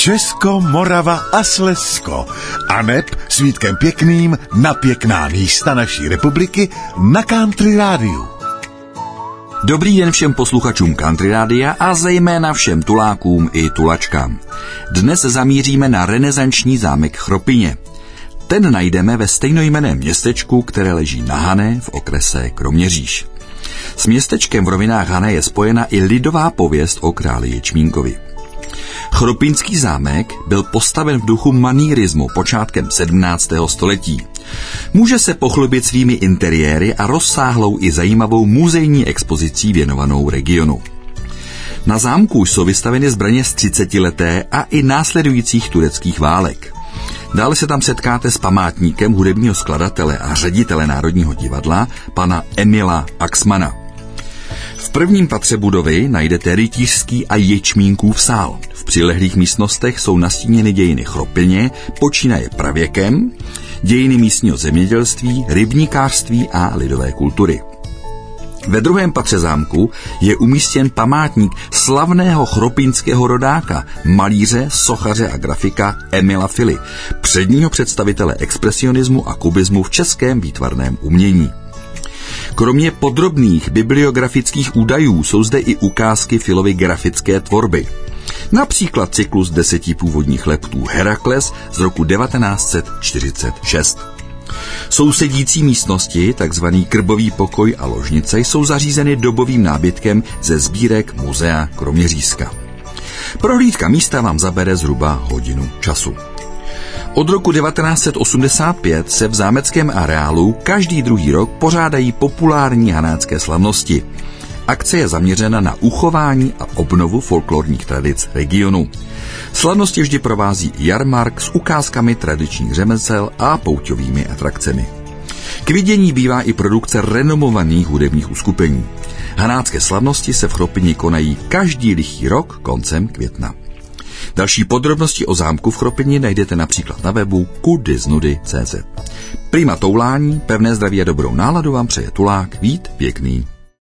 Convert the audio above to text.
Česko, Morava a Slezsko. A neb s Vítkem Pěkným na pěkná místa naší republiky na Country Rádiu. Dobrý den všem posluchačům Country Rádia a zejména všem tulákům i tulačkám. Dnes zamíříme na renesanční zámek Chropyně. Ten najdeme ve stejnojmenném městečku, které leží na Hané v okrese Kroměříž. S městečkem v rovinách Hané je spojena i lidová pověst o králi Ječmínkovi. Chropinský zámek byl postaven v duchu manýrismu počátkem 17. století. Může se pochlubit svými interiéry a rozsáhlou i zajímavou muzejní expozicí věnovanou regionu. Na zámku jsou vystaveny zbraně z 30leté a i následujících tureckých válek. Dále se tam setkáte s památníkem hudebního skladatele a ředitele Národního divadla, pana Emila Axmana. V prvním patře budovy najdete rytířský a Ječmínkův sál. V přilehlých místnostech jsou nastíněny dějiny Chropyně, počínaje pravěkem, dějiny místního zemědělství, rybníkářství a lidové kultury. Ve druhém patře zámku je umístěn památník slavného chropinského rodáka, malíře, sochaře a grafika Emila Fily, předního představitele expresionismu a kubismu v českém výtvarném umění. Kromě podrobných bibliografických údajů jsou zde i ukázky Filovy grafické tvorby. Například cyklus 10 původních leptů Herakles z roku 1946. Sousedící místnosti, takzvaný krbový pokoj a ložnice, jsou zařízeny dobovým nábytkem ze sbírek muzea Kroměřížska. Prohlídka místa vám zabere zhruba hodinu času. Od roku 1985 se v zámeckém areálu každý druhý rok pořádají populární hanácké slavnosti. Akce je zaměřena na uchování a obnovu folklorních tradic regionu. Slavnosti vždy provází jarmark s ukázkami tradičních řemesel a pouťovými atrakcemi. K vidění bývá i produkce renomovaných hudebních uskupení. Hanácké slavnosti se v Chropyni konají každý lichý rok koncem května. Další podrobnosti o zámku v Chropyni najdete například na webu kudysnudy.cz. Prima toulání, pevné zdraví a dobrou náladu vám přeje tulák Vít Pěkný.